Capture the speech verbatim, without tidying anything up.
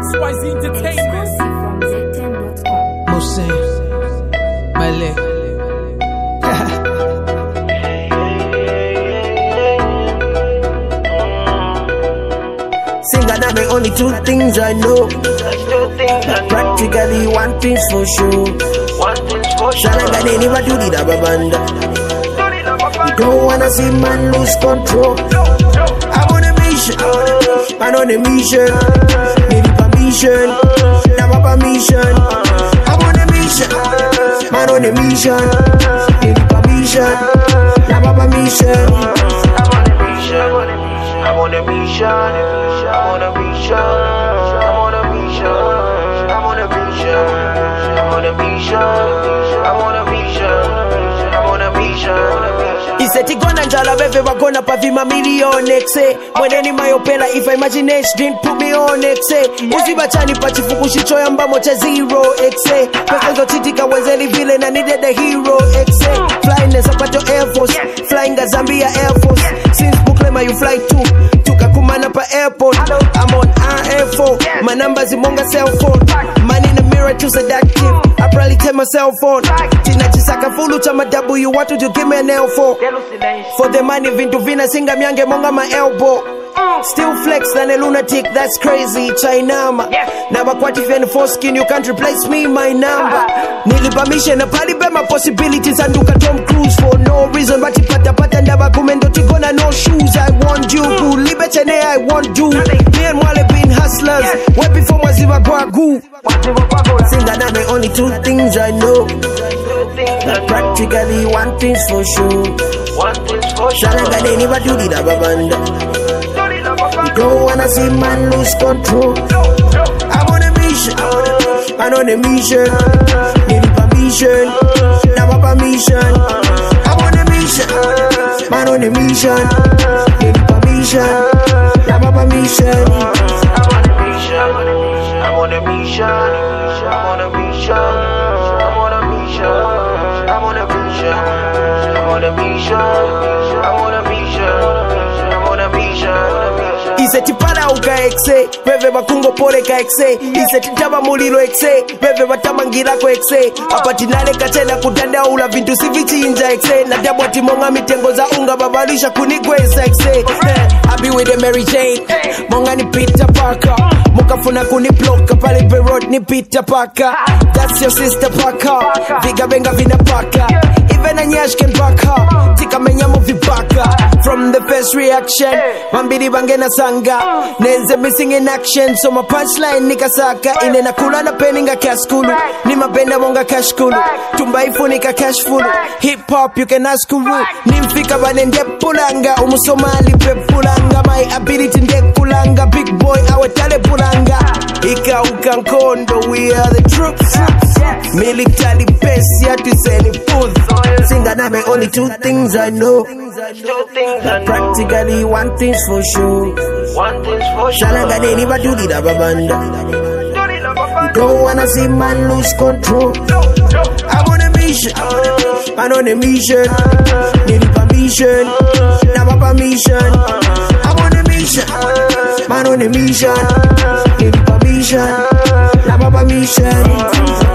X Y Z Entertainment. From Z ten dot com. Musin, Male. Sing and I only two things I know. Practically one thing's for sure. Shalanga never do the rubber band. You don't wanna see man lose control. I'm on a mission, man on a mission. Need permission, never permission. I'm on a mission, man on a mission. Need permission, never permission. I'm on a mission, I'm on a mission, I'm on a mission, I'm on a mission, I'm on a mission, I'm on a mission, I'm on a mission. Iseti gonna njala beve wagona pa vima milioni exe. Mweneni mayopela if I imagination didn't put me on exe. Uziba chani pachifukushi choya mbamo cha zero exe. Pesenzo chitika wenzeli vile na needed a hero exe. Flying as a pato Air Force, flying a Zambia Air Force. Since Buklema you fly too. Tukakumana pa airport, I'm on R F O. My number's in Monga cell phone. Man in the mirror too seductive. I probably tell my cell phone. Tina chisaka fulu chama W, what would you give me an L for? For the money vintu vina singa miange monga my elbow. Still flex than a lunatic, that's crazy. Chinama. Never quite if any foreskin, you can't replace me, my number. Nili permission, a party by my possibilities and look at Tom Cruise for no reason. But pata pata never kumendo tigona no shoes. I want you to liberty, I want you. Me and Wale been hustlers. Way before Maziva Gwagu. Sing and I'm the only two things I know. That practically one thing's for sure. Shalanga they never do the rubber band. You don't wanna see man lose control. I'm on a mission, man on a mission. Need permission, never permission. I'm on a mission, man on a mission. Need permission, never permission. I'm on a mission, I'm on a mission, I'm on a mission, I'm on a mission, I'm on a mission, I'm on a mission, I'm on a mission. Iseti para uka exe, bebe bakungo pore ka exe. Iseti taba mulilo exe, bebe batamangira ko exe. Apatinale katena kutanda ula vintu sivichi inja exe. Na dabwa timonga mitengo za unga babalisha kunigweza exe. I be with the Mary Jane, monga ni Peter Parker. Mukafuna kuni bloka pale pe road ni Peter Parker. That's your sister Parker, viga benga vina Parker. Even a nyash can back her, tika menya movie baka. From the first reaction, mambidi bangena sanga. Nenze missing in action, so my punchline nikasaka. Ine nakula na peninga cash kulu, ni mabenda monga cash kulu. Tumba ifunika cash full, hip hop you can ask kuru. Nimfika banende pulanga, umusomali pe pulanga. My ability nde kulanga, big boy awatale pulanga. Ika ukankondo, we are the troops. Military base, ya to send it forth. Sing and I'm only two things I know. That practically one thing's for sure. Shalanga they never do the rubber band. You don't wanna see man lose control. I'm on a mission, man on a mission. Need permission, never permission. I'm on a mission, man on a mission. Need permission, never permission.